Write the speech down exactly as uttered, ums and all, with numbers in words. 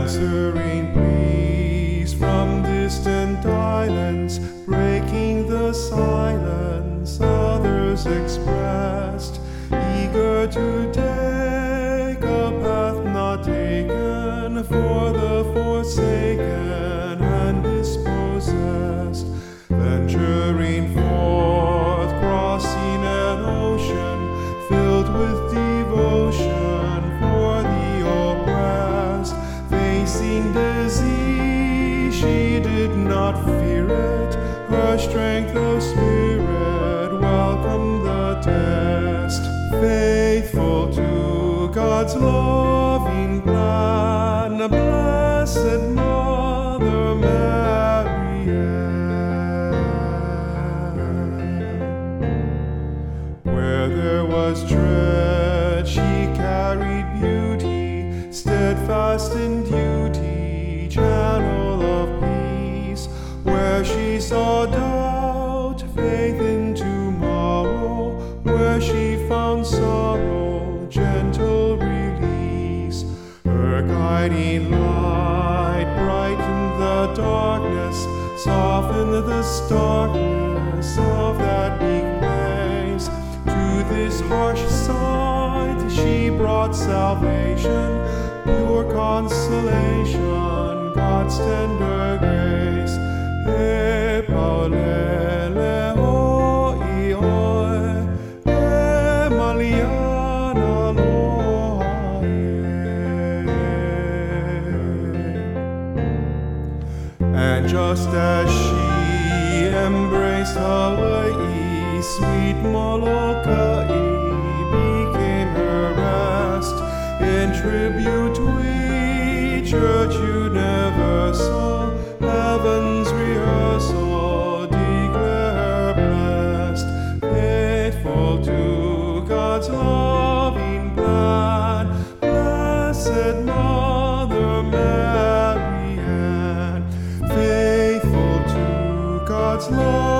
answering pleas from distant islands, breaking the silence others expressed, eager to take a path not taken for the forsaken and dispossessed, venturing forth, crossing an ocean filled with devotion for the oppressed, facing disease, she did not fear it, her strength of spirit welcomed the test, faithful to God's loving plan, a blessed Mother Mary Ann. Where there was dread, she carried beauty, steadfast in duty, channel of peace. Where she saw doubt, faith in tomorrow. Where she found sorrow, gentle release. Her guiding light brightened the darkness, softened the starkness of that weak place. To this harsh side she brought salvation, pure consolation, God's tender grace. E paulele oi oi, e maliana loe. And just as she embraced Hawaii, sweet Molokai became her rest. In tribute we, Church Universal, heaven's rehearsal, declare blessed, faithful to God's loving plan, blessed Mother Mary Ann, faithful to God's love.